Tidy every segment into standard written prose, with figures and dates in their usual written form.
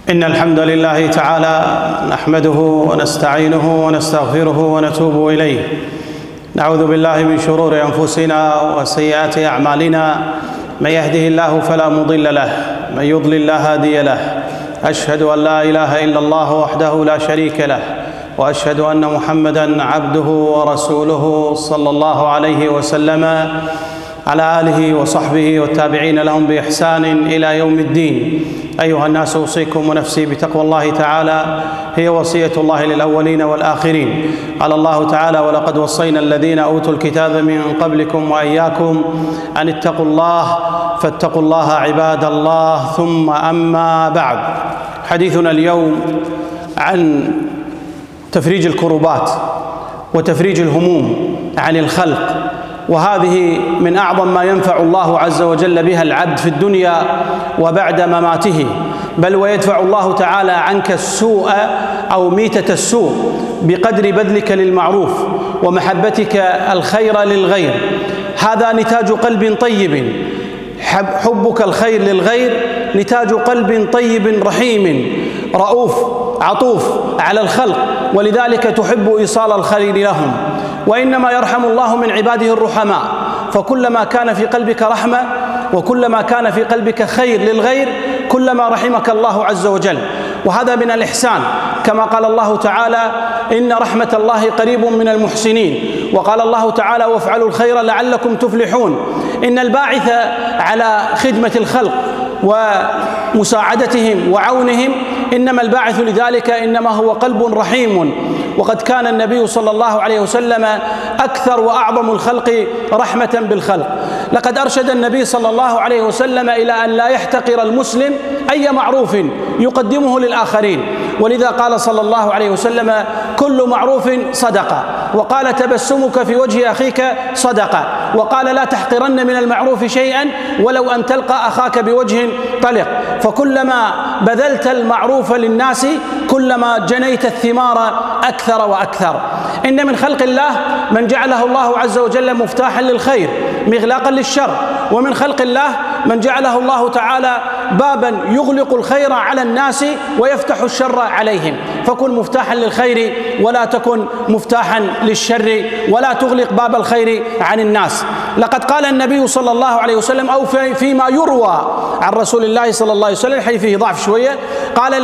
إن الحمد لله تعالى نحمده ونستعينه ونستغفره ونتوب إليه. نعوذ بالله من شرور أنفسنا وسيئات أعمالنا، من يهده الله فلا مضل له، من يضلل لا هادي له. أشهد أن لا إله إلا الله وحده لا شريك له، وأشهد أن محمدًا عبده ورسوله صلى الله عليه وسلم على آله وصحبه والتابعين لهم بإحسان إلى يوم الدين. أيها الناس، أوصيكم ونفسي بتقوى الله تعالى، هي وصية الله للأولين والآخرين. قال الله تعالى: ولقد وصينا الذين أوتوا الكتاب من قبلكم وإياكم أن اتقوا الله، فاتقوا الله عباد الله. ثم أما بعد، حديثنا اليوم عن تفريج الكربات وتفريج الهموم عن الخلق، وهذه من أعظم ما ينفع الله عز وجل بها العبد في الدنيا وبعد مماته، بل ويدفع الله تعالى عنك السوء أو ميتة السوء بقدر بذلك للمعروف ومحبتك الخير للغير. هذا نتاج قلب طيب، حبك الخير للغير نتاج قلب طيب رحيم رؤوف عطوف على الخلق، ولذلك تحب إيصال الخير لهم. وإنما يرحم الله من عباده الرحماء، فكلما كان في قلبك رحمة وكلما كان في قلبك خير للغير كلما رحمك الله عز وجل. وهذا من الإحسان، كما قال الله تعالى: إن رحمة الله قريب من المحسنين. وقال الله تعالى: وافعلوا الخير لعلكم تفلحون. إن الباعث على خدمة الخلق ومساعدتهم وعونهم، إنما الباعث لذلك إنما هو قلب رحيم. وقد كان النبي صلى الله عليه وسلم أكثر وأعظم الخلق رحمة بالخلق. لقد أرشد النبي صلى الله عليه وسلم إلى أن لا يحتقر المسلم أي معروف يقدمه للآخرين، ولذا قال صلى الله عليه وسلم: كل معروف صدقة. وقال: تبسمك في وجه أخيك صدقة. وقال: لا تحقرن من المعروف شيئا ولو أن تلقى أخاك بوجه طلق. فكلما بذلت المعروف للناس كلما جنيت الثمار أكثر وأكثر. إن من خلق الله من جعله الله عز وجل مفتاحا للخير مغلاقا للشر، ومن خلق الله من جعله الله تعالى بابا يغلق الخير على الناس ويفتح الشر عليهم. فكن مفتاحا للخير ولا تكن مفتاحا للشر، ولا تغلق باب الخير عن الناس. لقد قال النبي صلى الله عليه وسلم، أو فيما يروى عن رسول الله صلى الله عليه وسلم، الحديث فيه ضعف شوية، قال: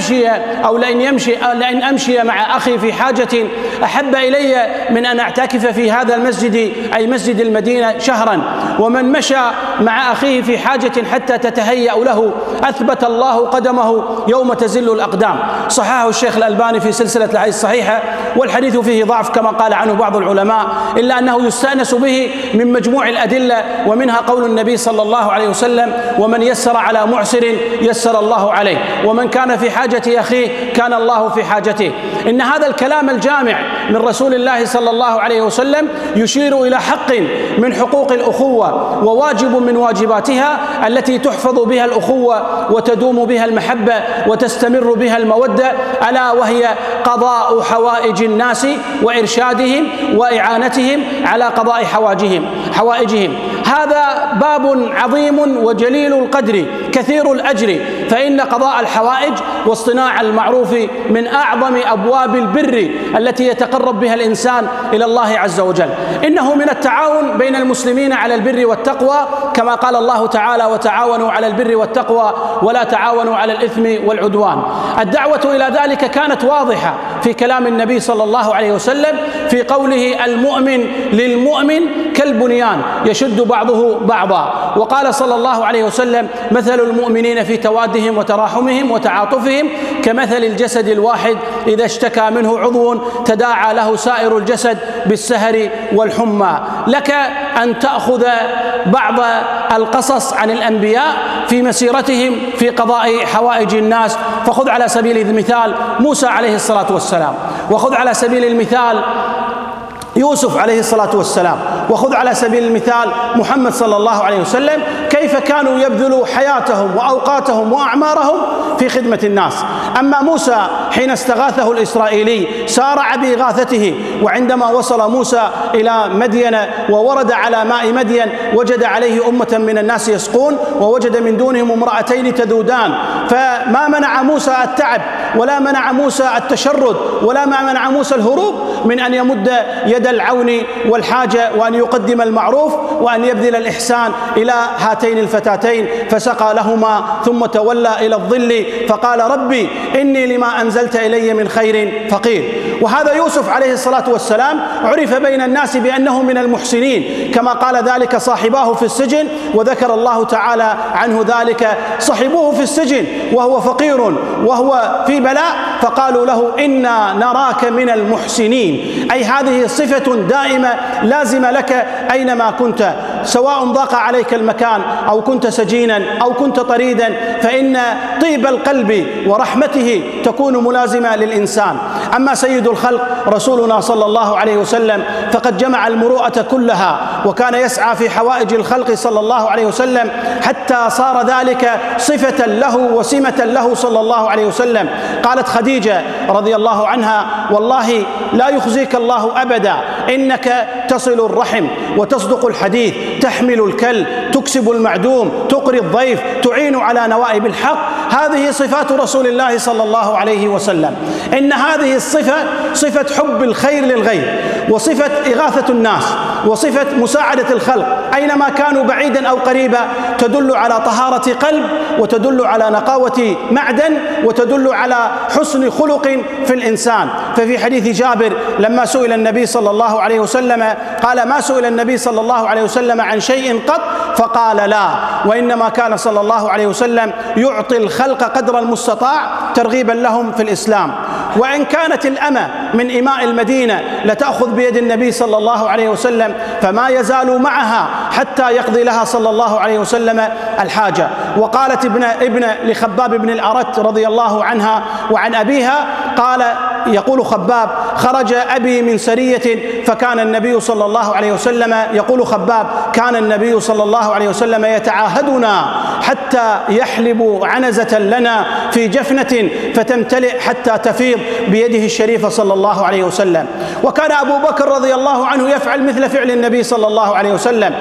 لئن أمشي مع أخي في حاجة أحب إلي من أن أعتكف في هذا المسجد، أي مسجد المدينة، شهرا. ومن مشى مع أخيه في حاجة حتى تتهيأ له أثبت الله قدمه يوم تزل الأقدام. صححه الشيخ الألباني في سلسلة الأحاديث الصحيحة، والحديث فيه ضعف كما قال عنه بعض العلماء، إلا أنه يستأنس به من مجموع الأدلة، ومنها قول النبي صلى الله عليه وسلم: ومن يسر على معسر يسر الله عليه، ومن كان في حاجة أخيه كان الله في حاجته. إن هذا الكلام الجامع من رسول الله صلى الله عليه وسلم يشير إلى حق من حقوق الأخوة وواجب من واجباتها التي تحفظ بها الأخوة وتدوم بها المحبة وتستمر بها المودة، ألا وهي قضاء حوائج الناس وإرشادهم وإعانتهم على قضاء حوائجهم. هذا باب عظيم وجليل القدر كثير الأجر، فإن قضاء الحوائج واصطناع المعروف من أعظم أبواب البر التي يتقرب بها الإنسان إلى الله عز وجل. إنه من التعاون بين المسلمين على البر والتقوى، كما قال الله تعالى: وتعاونوا على البر والتقوى ولا تعاونوا على الإثم والعدوان. الدعوة إلى ذلك كانت واضحة في كلام النبي صلى الله عليه وسلم في قوله: المؤمن للمؤمن كالبنيان يشد بعضه بعضا. وقال صلى الله عليه وسلم: مثل المؤمنين في توادهم وتراحمهم وتعاطفهم كمثل الجسد الواحد إذا اشتكى منه عضو تداعى له سائر الجسد بالسهر والحمى. لك أن تأخذ بعض القصص عن الأنبياء في مسيرتهم في قضاء حوائج الناس، فخذ على سبيل المثال موسى عليه الصلاة والسلام، وخذ على سبيل المثال يوسف عليه الصلاة والسلام، وخذ على سبيل المثال محمد صلى الله عليه وسلم، كيف كانوا يبذلوا حياتهم وأوقاتهم وأعمارهم في خدمة الناس. أما موسى حين استغاثه الإسرائيلي سارع بإغاثته، وعندما وصل موسى إلى مدين وورد على ماء مدين وجد عليه أمة من الناس يسقون، ووجد من دونهم امرأتين تذودان، فما منع موسى التعب ولا منع موسى التشرد ولا ما منع موسى الهروب من أن يمد يد العون والحاجة وأن يقدم المعروف وأن يبذل الإحسان إلى هاتين الفتاتين، فسقى لهما ثم تولى إلى الظل فقال ربي إني لما أنزلت إلي من خير فقير. وهذا يوسف عليه الصلاة والسلام عرف بين الناس بأنه من المحسنين، كما قال ذلك صاحباه في السجن، وذكر الله تعالى عنه ذلك. صحبوه في السجن وهو فقير وهو في بلاء، فقالوا له إنا نراك من المحسنين، أي هذه صفة دائمة لازمة لك أينما كنت، سواء ضاق عليك المكان أو كنت سجينا أو كنت طريدا، فإن طيب القلب ورحمته تكون ملازمة للإنسان. أما سيد الخلق رسولنا صلى الله عليه وسلم فقد جمع المروءة كلها، وكان يسعى في حوائج الخلق صلى الله عليه وسلم حتى صار ذلك صفة له وسمة له صلى الله عليه وسلم. قالت خديجة رضي الله عنها والله لا يخزيك الله أبدا، إنك تصل الرحم وتصدق الحديث، تحمل الكل، تكسب المعدوم، تقري الضيف، تعين على نوائب الحق. هذه صفات رسول الله صلى الله عليه وسلم. إن هذه الصفة صفة حب الخير للغير، وصفة إغاثة الناس، وصفة مساعدة الخلق أينما كانوا بعيدا أو قريبا، تدل على طهارة قلب، وتدل على نقاوة معدن، وتدل على حسن خلق في الإنسان. ففي حديث جابر لما سئل النبي صلى الله عليه وسلم قال ما سئل النبي صلى الله عليه وسلم عن شيء قط فقال لا، وإنما كان صلى الله عليه وسلم يعطي الخلق قدر المستطاع ترغيبا لهم في الإسلام. وإن كانت الأمة من إماء المدينة لتأخذ بيد النبي صلى الله عليه وسلم فما يزال معها حتى يقضي لها صلى الله عليه وسلم الحاجة. وقالت ابن لخباب بن الأرت رضي الله عنها وعن أبيها، قال يقول خباب خرج أبي من سرية فكان النبي صلى الله عليه وسلم، يقول خباب كان النبي صلى الله عليه وسلم يتعاهدنا حتى يحلب عنزة لنا في جفنة فتمتلئ حتى تفيض بيده الشريفة صلى الله عليه وسلم. وكان أبو بكر رضي الله عنه يفعل مثل فعل النبي صلى الله عليه وسلم،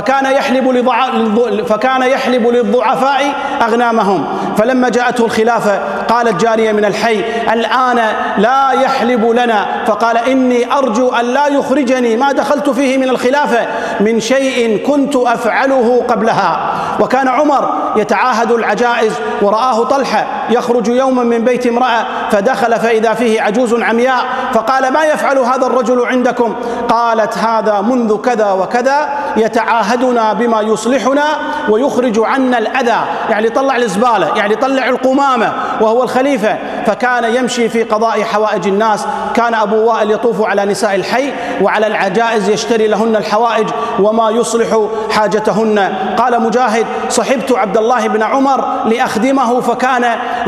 فكان يحلب للضعفاء أغنامهم. فلما جاءته الخلافة قالت جارية من الحي الآن لا يحلب لنا، فقال إني أرجو أن لا يخرجني ما دخلت فيه من الخلافة من شيء كنت أفعله قبلها. وكان عمر يتعاهد العجائز، ورآه طلحة يخرج يوما من بيت امرأة فدخل فإذا فيه عجوز عمياء، فقال ما يفعل هذا الرجل عندكم؟ قالت هذا منذ كذا وكذا يتعاهدنا بما يصلحنا ويخرج عنا الأذى، يعني طلع الزبالة، يعني طلع القمامة، وهو الخليفة. فكان يمشي في قضاء حوائج الناس. كان أبو وائل يطوف على نساء الحي وعلى العجائز يشتري لهن الحوائج وما يصلح حاجتهن. قال مجاهد صحبت عبد الله بن عمر لأخدمه فكان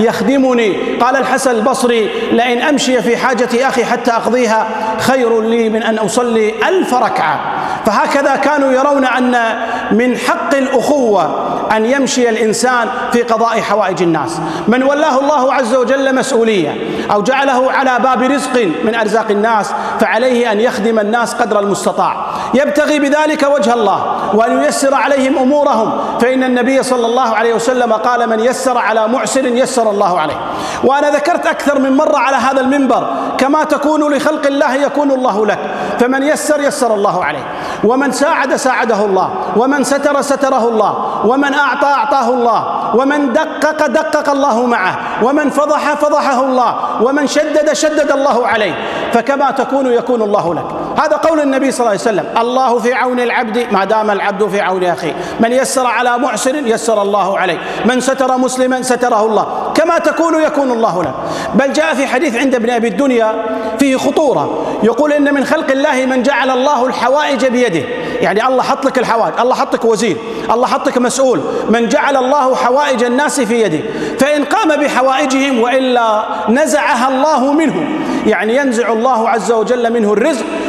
يخدمني. قال الحسن البصري لئن أمشي في حاجة أخي حتى أقضيها خير لي من أن أصلي 1000 ركعة. فهكذا كانوا يرون أن من حق الأخوة أن يمشي الإنسان في قضاء حوائج الناس. من ولاه الله عز وجل مسؤولية أو جعله على باب رزق من أرزاق الناس فعليه أن يخدم الناس قدر المستطاع، يبتغي بذلك وجه الله وأن ييسر عليهم أمورهم، فإن النبي صلى الله عليه وسلم قال من يسر على معسر يسر الله عليه. وأنا ذكرت أكثر من مرة على هذا المنبر كما تكون لخلق الله يكون الله لك، فمن يسر يسر الله عليه، ومن ساعد ساعده الله، ومن ستر ستره الله، ومن أعطى أعطاه الله، ومن دقق دقق الله معه، ومن فضح فضحه الله، ومن شدد شدد الله عليه. فكما تكون يكون الله لك. هذا قول النبي صلى الله عليه وسلم الله في عون العبد ما دام العبد في عون أخيه. من يسر على معسر يسر الله عليه، من ستر مسلما ستره الله. كما تكون يكون الله لك. بل جاء في حديث عند ابن أبي الدنيا فيه خطورة، يقول إن من خلق الله من جعل الله الحوائج بيده، يعني الله حط لك الحوائج، الله حط لك وزير، الله حط لك مسؤول، من جعل الله حوائج الناس في يده، فإن قام بحوائجهم وإلا نزعها الله منه، يعني ينزع الله عز وجل منه الرزق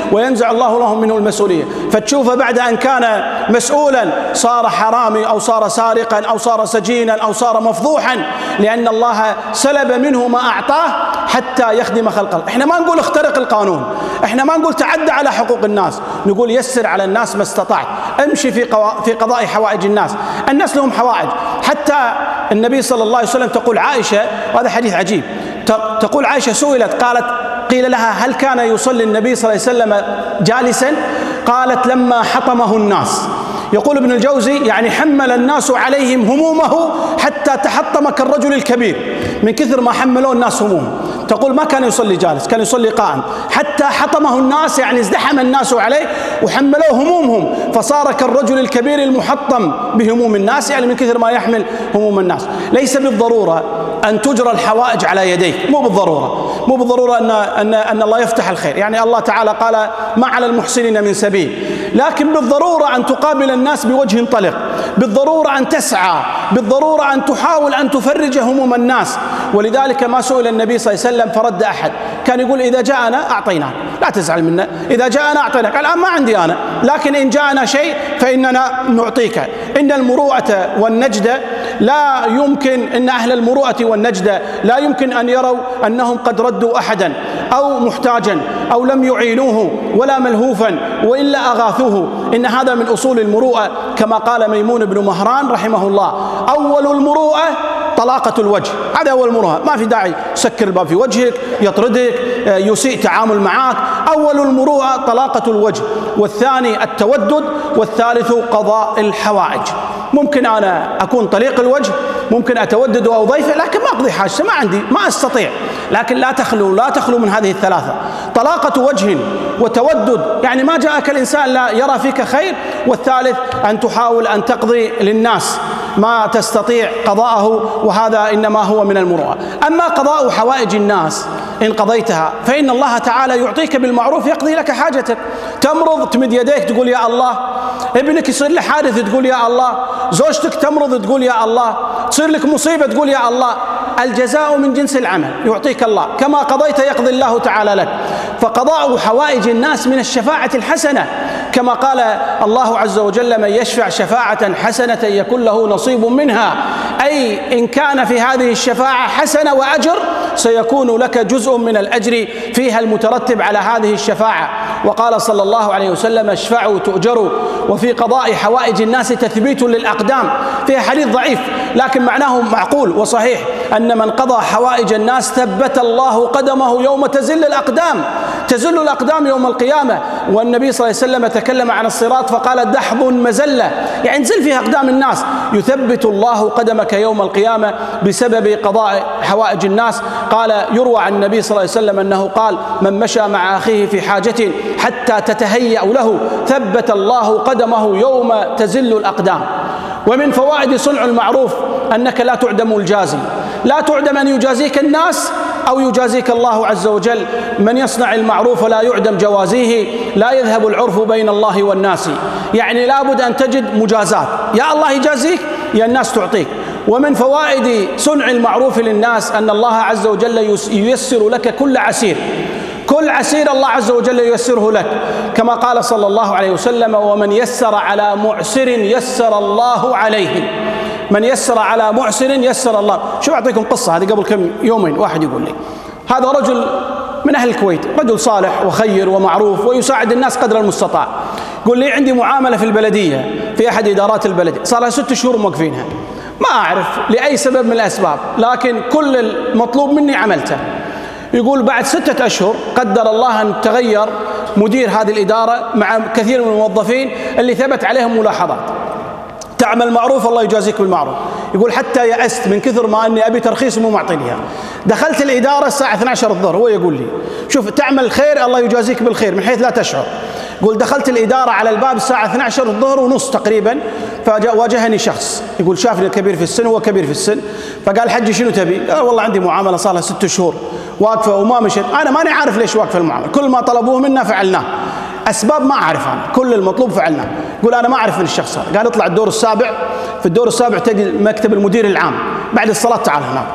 وينزع الله لهم منه المسؤولية، فتشوفه بعد أن كان مسؤولا صار حرامي أو صار سارقا أو صار سجينا أو صار مفضوحا، لأن الله سلب منه ما أعطاه حتى يخدم خلق الله. احنا ما نقول اخترق القانون، احنا ما نقول تعدى على حقوق الناس، نقول يسر على الناس ما استطعت، امشي في قضاء حوائج الناس. الناس لهم حوائج، حتى النبي صلى الله عليه وسلم تقول عائشة، وهذا حديث عجيب، تقول عائشة سئلت قالت قيل لها هل كان يصلي النبي صلى الله عليه وسلم جالسا؟ قالت لما حطمه الناس. يقول ابن الجوزي يعني حمل الناس عليهم همومه حتى تحطم كالرجل الكبير، من كثر ما حملوا الناس همومه. تقول ما كان يصلي جالس، كان يصلي قائم، حتى حطمه الناس يعني ازدحم الناس عليه وحملوه همومهم، فصار كالرجل الكبير المحطم بهموم الناس، يعني من كثر ما يحمل هموم الناس. ليس بالضرورة أن تجرى الحوائج على يديك، مو بالضرورة أن الله يفتح الخير، يعني الله تعالى قال ما على المحسنين من سبيل، لكن بالضرورة أن تقابل الناس بوجه طلق، بالضرورة أن تسعى، بالضرورة أن تحاول أن تفرج هموم الناس. ولذلك ما سئل النبي صلى الله عليه وسلم فرد أحد، كان يقول إذا جاءنا أعطيناك، لا تزعل منا، إذا جاءنا أعطيناك، الآن ما عندي أنا، لكن إن جاءنا شيء فإننا نعطيك. إن المروءة والنجدة لا يمكن، إن أهل المروءة والنجدة لا يمكن أن يروا أنهم قد ردوا أحدا أو محتاجا أو لم يعينوه ولا ملهوفا وإلا أغاثوه. إن هذا من أصول المروءة، كما قال ميمون بن مهران رحمه الله: أول المروءة طلاقة الوجه. هذا أول المروءة، ما في داعي سكر الباب في وجهك، يطردك، يسيء تعامل معك. أول المروءة طلاقة الوجه، والثاني التودد، والثالث قضاء الحوائج. ممكن أنا أكون طليق الوجه، ممكن أتودد أو ضيفه، لكن ما أقضي حاجة، ما عندي، ما أستطيع، لكن لا تخلو من هذه الثلاثة: طلاقة وجه وتودد، يعني ما جاءك الإنسان لا يرى فيك خير، والثالث أن تحاول أن تقضي للناس ما تستطيع قضاءه، وهذا إنما هو من المروءة. أما قضاء حوائج الناس إن قضيتها فإن الله تعالى يعطيك بالمعروف يقضي لك حاجتك. تمرض تمد يديك تقول يا الله، ابنك يصير له حادث تقول يا الله، زوجتك تمرض تقول يا الله، تصير لك مصيبة تقول يا الله. الجزاء من جنس العمل، يعطيك الله كما قضيت يقضي الله تعالى لك. فقضاء حوائج الناس من الشفاعة الحسنة، كما قال الله عز وجل: من يشفع شفاعة حسنة يكن له نصيب منها، أي إن كان في هذه الشفاعة حسنة وأجر سيكون لك جزء من الأجر فيها المترتب على هذه الشفاعة. وقال صلى الله عليه وسلم: اشفعوا تؤجروا. وفي قضاء حوائج الناس تثبيت للأقدام، فيها حديث ضعيف لكن معناه معقول وصحيح، أن من قضى حوائج الناس ثبت الله قدمه يوم تزل الأقدام، تزل الأقدام يوم القيامة. والنبي صلى الله عليه وسلم تكلم عن الصراط فقال: دحض مزلة، يعني انزل فيها أقدام الناس، يثبت الله قدمك يوم القيامة بسبب قضاء حوائج الناس. قال يروى عن النبي صلى الله عليه وسلم أنه قال: من مشى مع أخيه في حاجة حتى تتهيأ له ثبت الله قدمه يوم تزل الأقدام. ومن فوائد صنع المعروف أنك لا تعدم الجازي، لا تعدم أن يجازيك الناس أو يجازيك الله عز وجل. من يصنع المعروف لا يعدم جوازيه، لا يذهب العرف بين الله والناس، يعني لابد أن تجد مجازات، يا الله يجازيك يا الناس تعطيك. ومن فوائد صنع المعروف للناس أن الله عز وجل ييسر لك كل عسير، كل عسير الله عز وجل ييسره لك، كما قال صلى الله عليه وسلم: ومن يسر على معسر يسر الله عليه. من يسر على معسر يسر الله. شوف أعطيكم قصة، هذه قبل كم يومين واحد يقول لي: هذا رجل من أهل الكويت، رجل صالح وخير ومعروف ويساعد الناس قدر المستطاع. يقول لي: عندي معاملة في البلدية في أحد إدارات البلدية، صار لها 6 شهور موقفينها، ما أعرف لأي سبب من الأسباب، لكن كل المطلوب مني عملته. يقول بعد 6 أشهر قدر الله أن تغير مدير هذه الإدارة مع كثير من الموظفين اللي ثبت عليهم ملاحظات. تعمل معروف الله يجازيك بالمعروف. يقول حتى يأست من كثر ما أني أبي ترخيص مو معطينيها. دخلت الإدارة الساعة 12 الظهر، هو يقول لي: شوف تعمل خير الله يجازيك بالخير من حيث لا تشعر. يقول دخلت الإدارة على الباب الساعة 12 الظهر ونص تقريبا، فواجهني شخص يقول شافني كبير في السن، هو كبير في السن، فقال: حجي شنو تبي؟ قال: والله عندي معاملة صار لها 6 شهور واقفة وما مشت، أنا ماني عارف ليش واقفة المعاملة، كل ما طلبوه منا فعلناه، أسباب ما أعرف أنا، كل المطلوب فعلناه. يقول أنا ما أعرف من الشخص هذا. قال: اطلع الدور السابع، في الدور السابع تجد مكتب المدير العام، بعد الصلاة تعال هناك.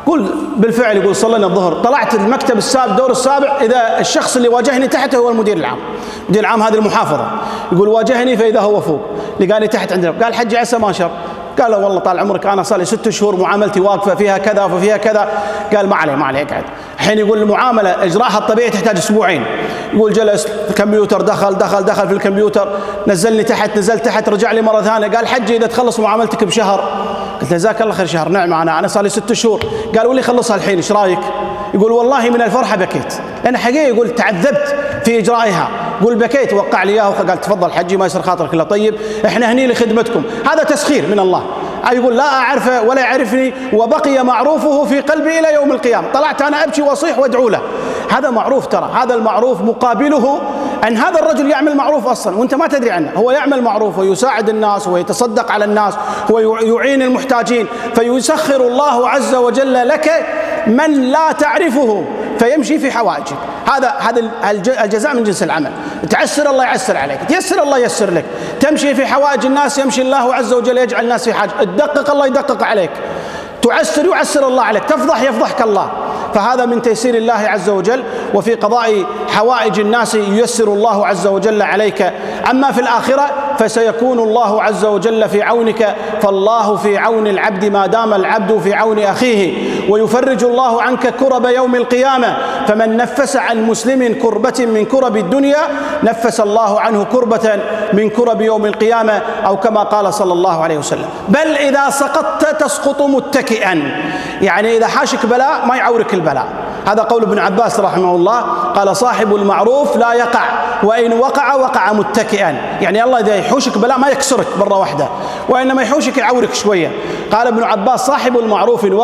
قول بالفعل، يقول صلينا الظهر، طلعت المكتب السابع دور السابع، إذا الشخص اللي واجهني تحته هو المدير العام، المدير العام هذه المحافظة، يقول واجهني فإذا هو فوق، لقاني تحت عندنا، قال حجي عسى ما شر، قال له والله طال عمرك أنا صار لي 6 شهور معاملتي واقفة فيها كذا وفيها كذا، قال ما عليه اقعد. الحين يقول المعاملة إجراءها الطبيعي تحتاج أسبوعين، يقول جلس الكمبيوتر، دخل في الكمبيوتر، نزلني تحت، نزلت تحت، رجع لي مرة ثانية، قال حجي إذا تخلص معاملتك بشهر. قلت له جزاك الله خير، شهر نعم أنا صار لي 6 شهور. قال واللي خلصها الحين ايش رايك؟ يقول والله من الفرحة بكيت، لأن حقيقة يقول تعذبت في إجرائها، يقول بكيت، وقع لي إياه، قال تفضل حجي ما يصير خاطرك إلا طيب، إحنا هني لخدمتكم. هذا تسخير من الله، يقول لا أعرفه ولا يعرفني وبقي معروفه في قلبي إلى يوم القيامة، طلعت أنا أبكي وأصيح وأدعو له. هذا معروف، ترى هذا المعروف مقابله أن هذا الرجل يعمل معروف أصلا وأنت ما تدري عنه، هو يعمل معروف ويساعد الناس ويتصدق على الناس ويعين المحتاجين، فيسخر الله عز وجل لك من لا تعرفه فيمشي في حوائجك. هذا الجزاء من جنس العمل. تعسر الله يعسر عليك، تيسر الله ييسر لك، تمشي في حوائج الناس يمشي الله عز وجل يجعل الناس في حاجة، تدقق الله يدقق عليك، تعسر يعسر الله عليك، تفضح يفضحك الله. فهذا من تيسير الله عز وجل، وفي قضاء حوائج الناس ييسر الله عز وجل عليك. أما في الآخرة فسيكون الله عز وجل في عونك، فالله في عون العبد ما دام العبد في عون أخيه، ويفرج الله عنك كرب يوم القيامة. فمن نفس عن مسلم كربة من كرب الدنيا نفس الله عنه كربة من كرب يوم القيامة، أو كما قال صلى الله عليه وسلم. بل إذا سقطت تسقط متكئا، يعني إذا حاشك بلاء ما يعورك البلاء. هذا قول ابن عباس رحمه الله، قال صاحب المعروف لا يقع، وإن وقع متكئا، يعني الله إذا يحوشك بلاء ما يكسرك مرة واحدة، وإنما يحوشك يعورك شوية. قال ابن عباس صاحب المعروف إن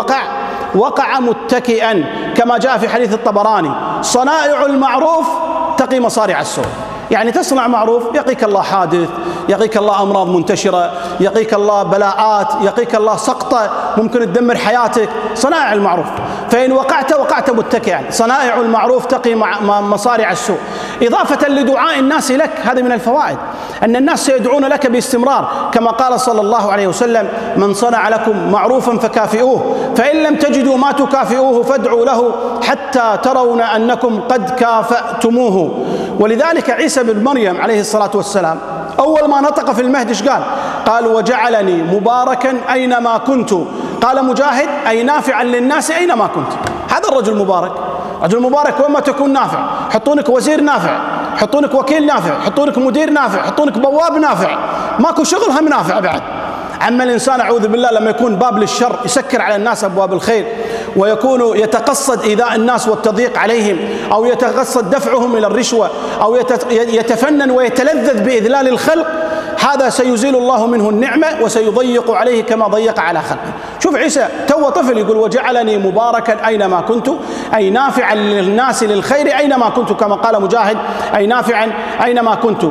وقع متكئا، كما جاء في حديث الطبراني صنائع المعروف تقي مصارع السوء، يعني تصنع معروف يقيك الله حادث، يقيك الله أمراض منتشرة، يقيك الله بلاءات، يقيك الله سقطة ممكن تدمر حياتك، صنائع المعروف. فإن وقعت متكئا، صنائع المعروف تقي مصارع السوء. إضافة لدعاء الناس لك، هذا من الفوائد، أن الناس سيدعون لك باستمرار، كما قال صلى الله عليه وسلم من صنع لكم معروفا فكافئوه، فإن لم تجدوا ما تكافئوه فادعوا له حتى ترون أنكم قد كافأتموه. ولذلك عيسى بن مريم عليه الصلاة والسلام أول ما نطق في المهد إيش قال وجعلني مباركا أينما كنت. قال مجاهد أي نافعا للناس أينما كنت. هذا الرجل مبارك، رجل مبارك وما تكون نافع، حطونك وزير نافع، حطونك وكيل نافع، حطونك مدير نافع، حطونك بواب نافع، ماكو شغل هم نافع بعد. أما الإنسان أعوذ بالله لما يكون باب للشر يسكر على الناس أبواب الخير، ويكون يتقصد إيذاء الناس والتضييق عليهم، أو يتقصد دفعهم إلى الرشوة، أو يتفنن ويتلذذ بإذلال الخلق، هذا سيزيل الله منه النعمة وسيضيق عليه كما ضيق على خلقه. شوف عيسى تو طفل يقول وجعلني مباركا أينما كنت، أي نافعا للناس للخير أينما كنت، كما قال مجاهد أي نافعا أينما كنت.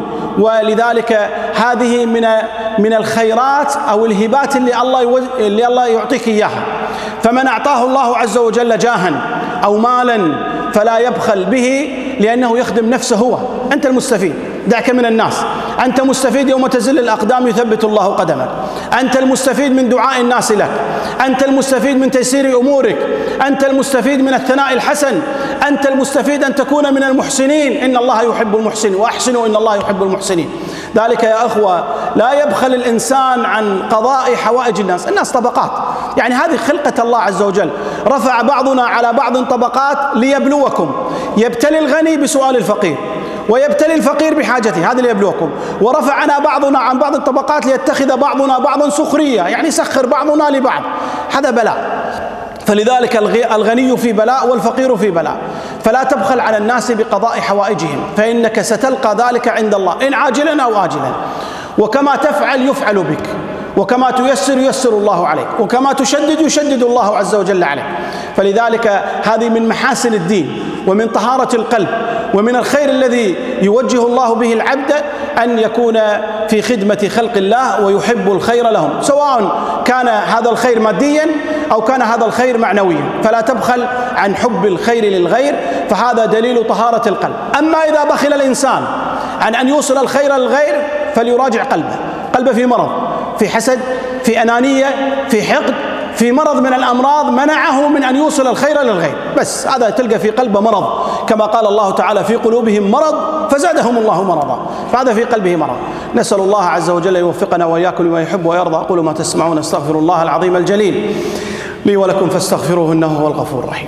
ولذلك هذه من الخيرات أو الهبات اللي الله يعطيك إياها. فمن أعطاه الله عز وجل جاها أو مالا فلا يبخل به، لأنه يخدم نفسه هو. أنت المستفيد، دعك من الناس، أنت مستفيد يوم تزل الأقدام يثبت الله قدمك، أنت المستفيد من دعاء الناس لك، أنت المستفيد من تيسير أمورك، أنت المستفيد من الثناء الحسن، أنت المستفيد أن تكون من المحسنين، إن الله يحب المحسنين وأحسنوا إن الله يحب المحسنين. ذلك يا أخوة لا يبخل الإنسان عن قضاء حوائج الناس. الناس طبقات، يعني هذه خلقة الله عز وجل، رفع بعضنا على بعض طبقات ليبلوكم، يبتلي الغني بسؤال الفقير ويبتلي الفقير بحاجته، هذا ليبلوكم. ورفعنا بعضنا عن بعض الطبقات ليتخذ بعضنا بعضا سخرية، يعني سخر بعضنا لبعض، هذا بلاء. فلذلك الغني في بلاء والفقير في بلاء. فلا تبخل على الناس بقضاء حوائجهم، فإنك ستلقى ذلك عند الله إن عاجلا أو آجلا. وكما تفعل يفعل بك، وكما تيسر ييسر الله عليك، وكما تشدد يشدد الله عز وجل عليك. فلذلك هذه من محاسن الدين ومن طهارة القلب ومن الخير الذي يوجه الله به العبد، أن يكون في خدمة خلق الله ويحب الخير لهم، سواء كان هذا الخير ماديا أو كان هذا الخير معنويا. فلا تبخل عن حب الخير للغير، فهذا دليل طهارة القلب. أما إذا بخل الإنسان عن أن يوصل الخير للغير فليراجع قلبه، قلبه في مرض، في حسد، في أنانية، في حقد، في مرض من الأمراض منعه من أن يوصل الخير للغير، بس هذا تلقى في قلبه مرض، كما قال الله تعالى في قلوبهم مرض فزادهم الله مرضا، فهذا في قلبه مرض. نسأل الله عز وجل يوفقنا وإياكم لما يحب ويرضى. أقول ما تسمعون، استغفر الله العظيم الجليل لي ولكم فاستغفروه إنه هو الغفور الرحيم.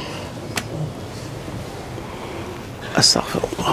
استغفر الله.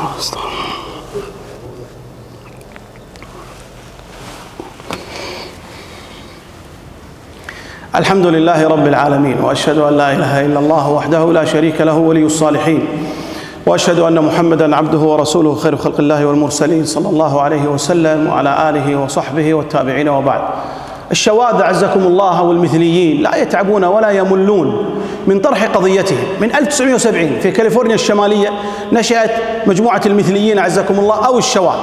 الحمد لله رب العالمين، وأشهد أن لا إله إلا الله وحده لا شريك له ولي الصالحين، وأشهد أن محمدًا عبده ورسوله خير خلق الله والمرسلين صلى الله عليه وسلم وعلى آله وصحبه والتابعين، وبعد. الشواذ أعزكم الله والمثليين لا يتعبون ولا يملون من طرح قضيتهم. من 1970 في كاليفورنيا الشمالية نشأت مجموعة المثليين أعزكم الله أو الشواذ،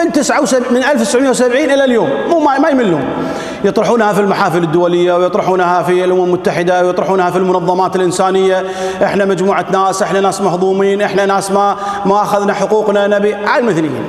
من 1970 إلى اليوم ما يملون، يطرحونها في المحافل الدولية، ويطرحونها في الأمم المتحدة، ويطرحونها في المنظمات الإنسانية. إحنا مجموعة ناس، إحنا ناس مهضومين، إحنا ناس ما أخذنا حقوقنا، نبي على المثليين.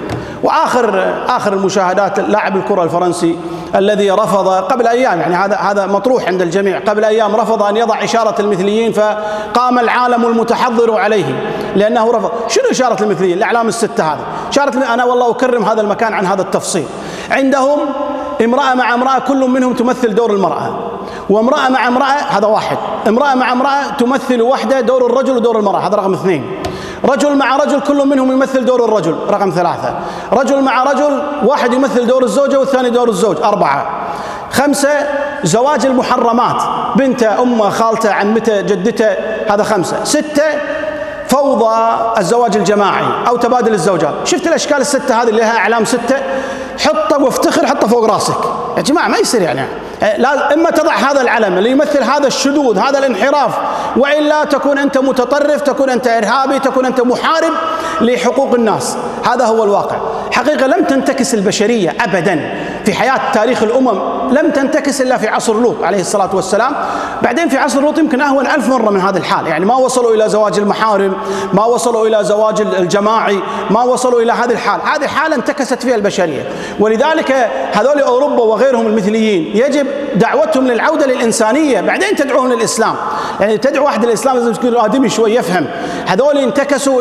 وآخر المشاهدات لاعب الكرة الفرنسي الذي رفض قبل أيام، يعني هذا مطروح عند الجميع، قبل أيام رفض أن يضع إشارة المثليين، فقام العالم المتحضر عليه لأنه رفض. شنو إشارة المثليين؟ الأعلام الستة هذه إشارة. أنا والله أكرم هذا المكان عن هذا التفصيل. عندهم امرأة مع امرأة كل منهم تمثل دور المرأة، وامرأة مع امرأة هذا واحد، امرأة مع امرأة تمثل وحدة دور الرجل ودور المرأة هذا رقم 2، رجل مع رجل كل منهم يمثل دور الرجل رقم 3، رجل مع رجل واحد يمثل دور الزوجة والثاني دور الزوج 4، 5 زواج المحرمات، بنته أمه خالته عمته جدته هذا 5، 6 فوضى الزواج الجماعي أو تبادل الزوجات. شفت الأشكال الستة هذه اللي لها أعلام 6؟ حطه وافتخر، حطه فوق راسك يا جماعة، ما يصير يعني. إما تضع هذا العلم اللي يمثل هذا الشذوذ هذا الانحراف، وإلا تكون أنت متطرف، تكون أنت إرهابي، تكون أنت محارب لحقوق الناس. هذا هو الواقع. حقيقة لم تنتكس البشرية أبدا في حياة تاريخ الأمم، لم تنتكس إلا في عصر لوط عليه الصلاة والسلام. بعدين في عصر لوط يمكن أهون 1000 مرة من هذا الحال، يعني ما وصلوا إلى زواج المحارم، ما وصلوا إلى زواج الجماعي، ما وصلوا إلى هذه الحال. هذه حالة انتكست فيها البشرية. ولذلك هذول أوروبا وغيرهم المثليين يجب دعوتهم للعودة للإنسانية، بعدين تدعوهم للإسلام. يعني تدعو واحد للإسلام لازم يكون آدمي شوي يفهم. هذول انتكسوا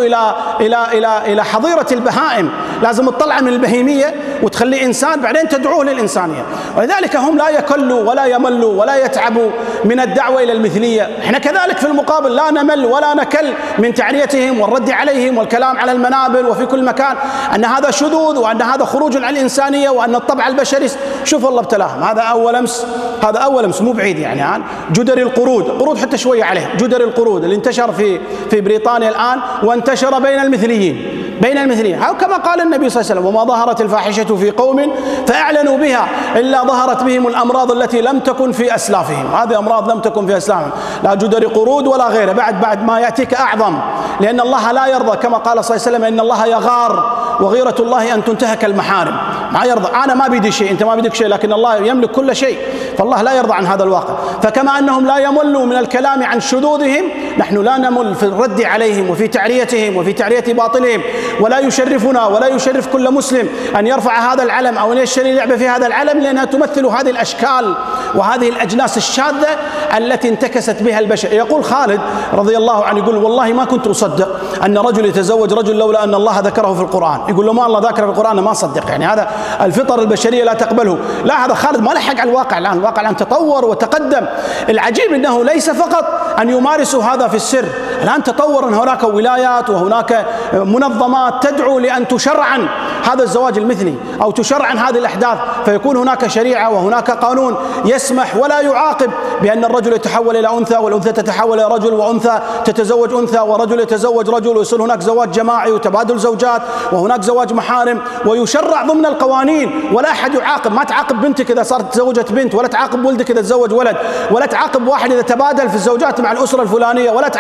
إلى حظيرة البهائم، لازم تطلع من البهيمية وتخليه إنسان، بعدين تدعوه للإنسانية. ولذلك هم لا يكلوا ولا يملوا ولا يتعبوا من الدعوة إلى المثلية. احنا كذلك في المقابل لا نمل ولا نكل من تعريتهم والرد عليهم والكلام على المنابر وفي كل مكان أن هذا شذوذ وأن هذا خروج عن الإنسانية وأن الطبع البشري. شوف الله ابتلاهم. هذا أول أمس مو بعيد يعني جدري القرود حتى شوية عليه، جدري القرود اللي انتشر في بريطانيا الآن وانتشر بين المثليين. كما قال النبي صلى الله عليه وسلم: وما ظهرت الفاحشة في قوم فأعلنوا بها إلا ظهرت بهم الأمراض التي لم تكن في أسلافهم. هذه أمراض لم تكن في أسلافهم، لا جدري قرود ولا غيره. بعد ما يأتيك أعظم، لأن الله لا يرضى، كما قال صلى الله عليه وسلم: إن الله يغار وغيرة الله أن تنتهك المحارم. ما يرضى. أنا ما بيدي شيء، أنت ما بدك شيء، لكن الله يملك كل شيء، فالله لا يرضى عن هذا الواقع. فكما أنهم لا يملوا من الكلام عن شذوذهم، نحن لا نمل في الرد عليهم وفي تعريتهم وفي تعرية باطلهم. ولا يشرفنا ولا يشرف كل مسلم أن يرفع هذا العلم أو أن يشتري لعبة في هذا العلم، لأنها تمثل هذه الأشكال وهذه الأجناس الشاذة التي انتكست بها البشر. يقول خالد رضي الله عنه، يقول: والله ما كنت أصدق أن رجل يتزوج رجل لولا أن الله ذكره في القرآن. يقول: له ما الله ذكره في القرآن ما أصدق، يعني هذا الفطر البشرية لا تقبله. لا، هذا خالد ما لحق على الواقع الآن، الواقع الآن تطور وتقدم. العجيب أنه ليس فقط أن يمارسوا هذا في السر، الآن تطور، أن هناك ولايات وهناك منظمات تدعو لأن تشرعن هذا الزواج المثلي أو تشرعن هذه الأحداث، فيكون هناك شريعة وهناك قانون يسمح ولا يعاقب بأن الرجل يتحول إلى أنثى والأنثى تتحول إلى رجل وأنثى تتزوج أنثى ورجل يتزوج رجل، ويصير هناك زواج جماعي وتبادل زوجات وهناك زواج محارم، ويشرع ضمن القوانين ولا أحد يعاقب. ما تعاقب بنتك إذا صارت تزوجت بنت، ولا تعاقب ولدك إذا تزوج ولد، ولا تعاقب واحد إذا تبادل في الزوجات مع الأسرة الفلانية، ولا تعاقب رجل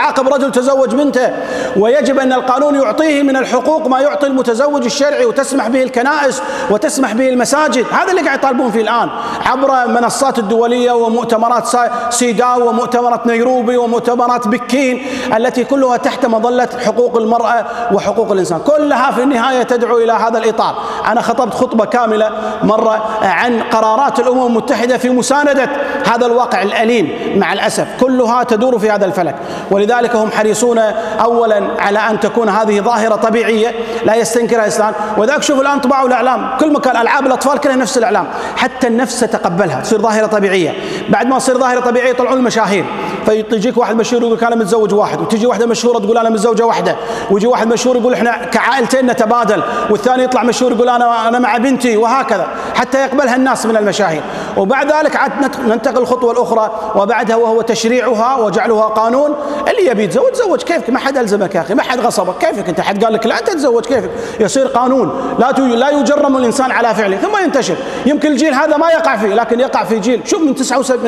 الرجل تزوج بنته، ويجب أن القانون يعطيه من الحقوق ما يعطي المتزوج الشرعي، وتسمح به الكنائس وتسمح به المساجد. هذا اللي قاعد يطالبون فيه الآن عبر المنصات الدولية ومؤتمرات سيداو ومؤتمرات نيروبي ومؤتمرات بكين التي كلها تحت مظلة حقوق المرأة وحقوق الإنسان، كلها في النهاية تدعو إلى هذا الإطار. أنا خطبت خطبة كاملة مرة عن قرارات الأمم المتحدة في مساندة هذا الواقع الأليم، مع الأسف كلها تدور في هذا الفلك. ولذلك هم حريصون أولا على أن تكون هذه ظاهرة طبيعية لا يستنكرها الإسلام. وذاك شوفوا الآن طباعوا الإعلام كل مكان، ألعاب الأطفال كلها نفس الإعلام، حتى النفس تتقبلها تصير ظاهرة طبيعية. بعد ما تصير ظاهرة طبيعية يطلعون المشاهير، فيجيك واحد مشهور يقول أنا متزوج واحد، وتجي واحدة مشهورة تقول أنا متزوجة واحدة، ويجي واحد مشهور يقول إحنا كعائلتين نتبادل، والثاني يطلع مشهور يقول أنا مع بنتي، وهكذا حتى يقبلها الناس من المشاهير. وبعد ذلك عاد ننتقل الخطوة الأخرى وبعدها وهو تشريعها وجعلها قانون. اللي يبي يتزوج تزوج كيفك، ما حد ألزمك يا أخي، ما حد غصبك، كيفك أنت، حد قال لك لا تتزوج كيفك. يصير قانون لا يجرم الإنسان على فعله، ثم ينتشر. يمكن الجيل هذا ما يقع فيه، لكن يقع في جيل شوف من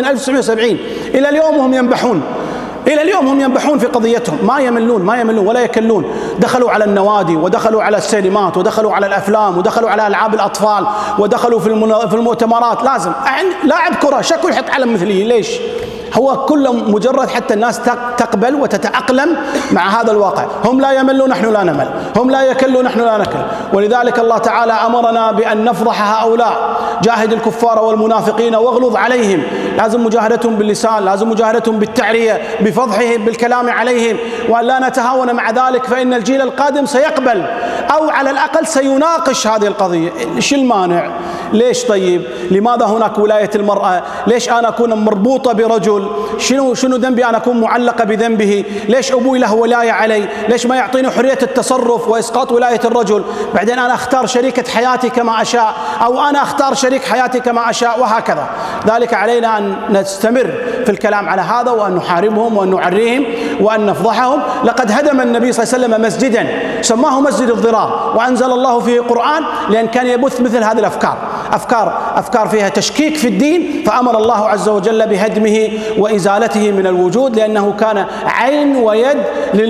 1970 إلى اليوم وهم ينبحون، إلى اليوم هم ينبحون في قضيتهم، ما يملون ولا يكلون. دخلوا على النوادي، ودخلوا على السينمات، ودخلوا على الأفلام، ودخلوا على ألعاب الأطفال، ودخلوا في المؤتمرات. لازم لاعب كرة شكله يحط علم مثلي، ليش؟ هو كله مجرد حتى الناس تقبل وتتأقلم مع هذا الواقع. هم لا يملون نحن لا نمل، هم لا يكلون نحن لا نكل. ولذلك الله تعالى أمرنا بأن نفضح هؤلاء، جاهد الكفار والمنافقين واغلظ عليهم. لازم مجاهدتهم باللسان، لازم مجاهدتهم بالتعرية، بفضحهم، بالكلام عليهم، وأن لا نتهاون مع ذلك، فإن الجيل القادم سيقبل أو على الأقل سيناقش هذه القضية. إيش المانع؟ ليش طيب؟ لماذا هناك ولاية المرأة؟ ليش أنا أكون مربوطة برجل؟ شنو ذنبي أنا أكون معلقة بذنبه؟ ليش أبوي له ولاية علي؟ ليش ما يعطيني حرية التصرف وإسقاط ولاية الرجل؟ بعدين أنا أختار شريكة حياتي كما أشاء، أو أنا أختار شريك حياتي كما أشاء، وهكذا. ذلك علينا أن نستمر في الكلام على هذا، وأن نحاربهم وأن نعريهم وأن نفضحهم. لقد هدم النبي صلى الله عليه وسلم مسجدا سماه مسجد الضرار، وأنزل الله فيه قرآن لأن كان يبث مثل هذه الأفكار، أفكار فيها تشكيك في الدين، فأمر الله عز وجل بهدمه وإزالته من الوجود، لأنه كان عين ويد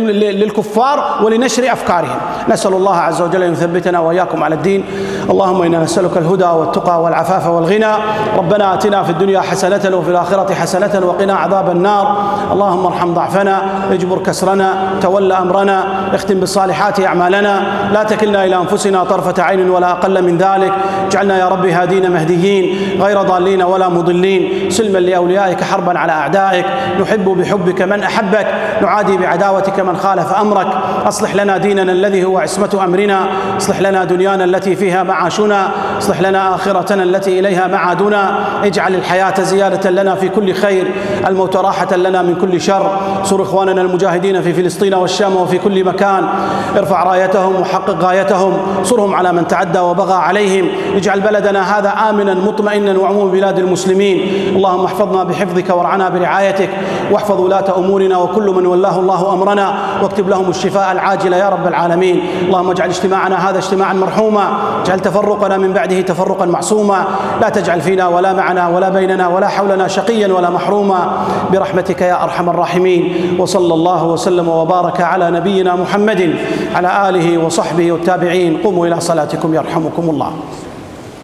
للكفار ولنشر أفكارهم. نسأل الله عز وجل أن يثبتنا وإياكم على الدين. اللهم إنا نسألك الهدى والتقى والعفاف والغنى. ربنا آتنا في الدنيا حسنة وفي الآخرة حسنة وقنا عذاب النار. اللهم ارحم ضعفنا، اجبر كسرنا، تول أمرنا، اختم بالصالحات أعمالنا، لا تكلنا إلى أنفسنا طرفة عين ولا أقل من ذلك. اجعلنا يا رب هادين مهديين غير ضالين ولا مضلين، سلما لأوليائك حربا على أعدائك. نحب بحبك من أحبك، نعادي بعداوتك من خالف أمرك. أصلح لنا ديننا الذي هو عصمة أمرنا، اصلح لنا دنيانا التي فيها معاشنا، اصلح لنا آخرتنا التي إليها معادنا. اجعل الحياة زيادة لنا في كل خير، الموت راحة لنا من كل شر. انصر إخواننا المجاهدين في فلسطين والشام وفي كل مكان، ارفع رايتهم وحقق غايتهم، انصرهم على من تعدى وبغى عليهم. اجعل بلدنا هذا آمنا مطمئنا وعموم بلاد المسلمين. اللهم احفظنا بحفظك وارعنا برعايتك، واحفظ ولاة أمورنا وكل من ولاه الله أمرنا، واكتب لهم الشفاء العاجل يا رب العالمين. اللهم اجعل اجتماعنا هذا اجتماعا مرحوما، اجعل تفرقنا من بعده تفرقا معصوما، لا تجعل فينا ولا معنا ولا بيننا ولا حولنا شقيا ولا محروما، برحمتك يا أرحم الراحمين. وصلى الله وسلم وبارك على نبينا محمد على آله وصحبه والتابعين. قوموا إلى صلاتكم يرحمكم الله.